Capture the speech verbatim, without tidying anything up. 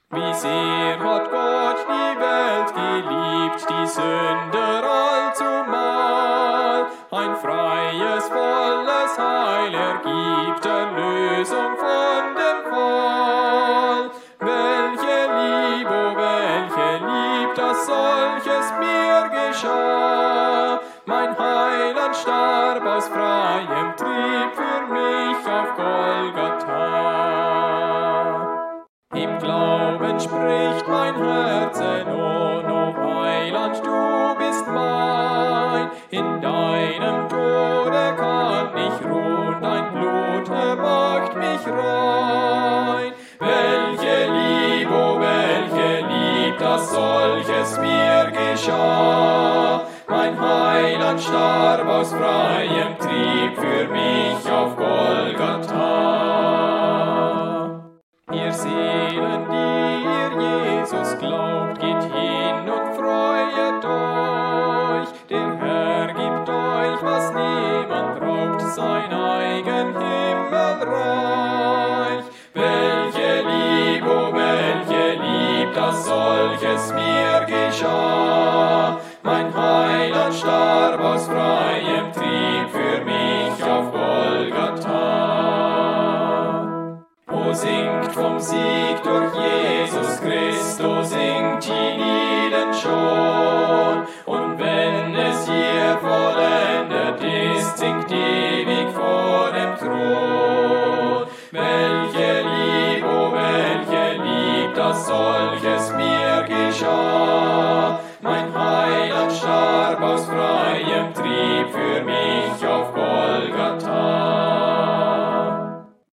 Wie sehr hat Gott die Welt geliebt, die Sünder allzumal, ein freies, volles Heil ergibt, Erlösung von dem Fall. Welche Liebe, oh welche Lieb, dass solches mir geschah. Mein Heiland starb aus freiem Trieb für mich auf Golgatha. Im Glauben spricht mein Herzen, oh, no Heiland, du bist mein. In deinem Tode kann ich ruhen, dein Blut ermacht mich rein. Welche Liebe, oh, welche Liebe, dass solches mir geschah. Mein Heiland starb aus freiem Trieb für mich auf Golgatha. Ihr Seelen, die ihr Jesus glaubt, geht hin und freuet euch. Der Herr gibt euch, was niemand raubt, sein eigen Himmelreich. Welche Liebe, oh, welche Liebe, dass solches mir geschah. Mein Heiland starb aus freiem Trieb für mich auf Golgatha. O singt vom Sieg durch Jesus Christus, singt die Lieden schon. Und wenn es hier vollendet ist, singt ewig vor dem Thron. Welche Liebe, oh, welche Liebe, das soll